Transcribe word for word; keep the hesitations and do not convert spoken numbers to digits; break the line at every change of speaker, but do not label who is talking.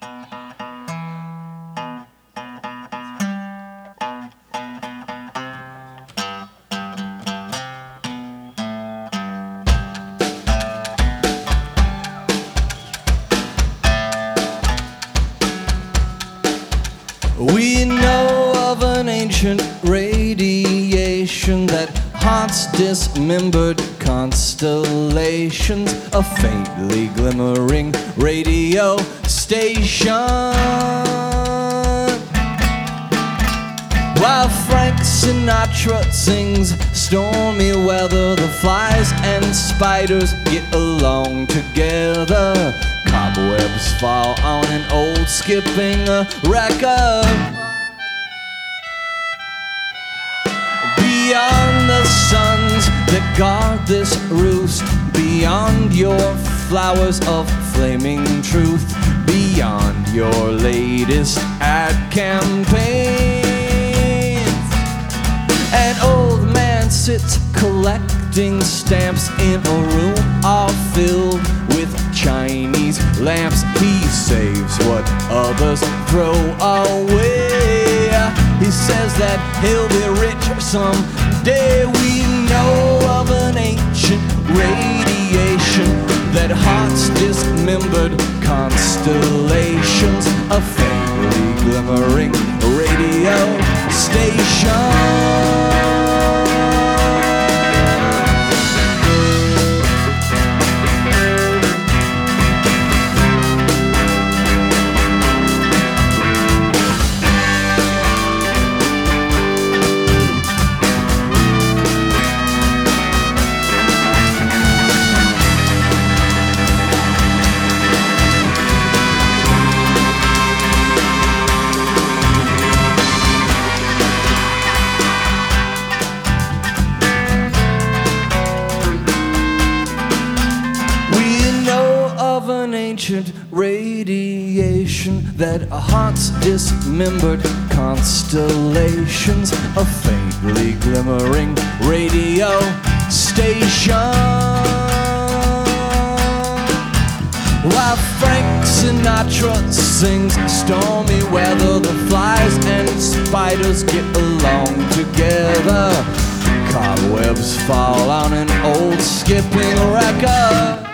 We know of an ancient radiation that haunts dismembered constellations, a faintly glimmering radio station. While Frank Sinatra sings stormy weather, the flies and spiders get along together. Cobwebs fall on an old skipping record. Beyond the suns that guard this roost, beyond your flowers of flaming truth, beyond your latest ad campaigns, an old man sits collecting stamps in a room all filled with Chinese lamps. He saves what others throw away. He says that he'll be rich someday. We know of an ancient radiation that haunts dismembered constellations, a faintly glimmering radio station. Ancient radiation that haunts dismembered constellations, a faintly glimmering radio station. While Frank Sinatra sings stormy weather, the flies and spiders get along together. Cobwebs fall on an old skipping record.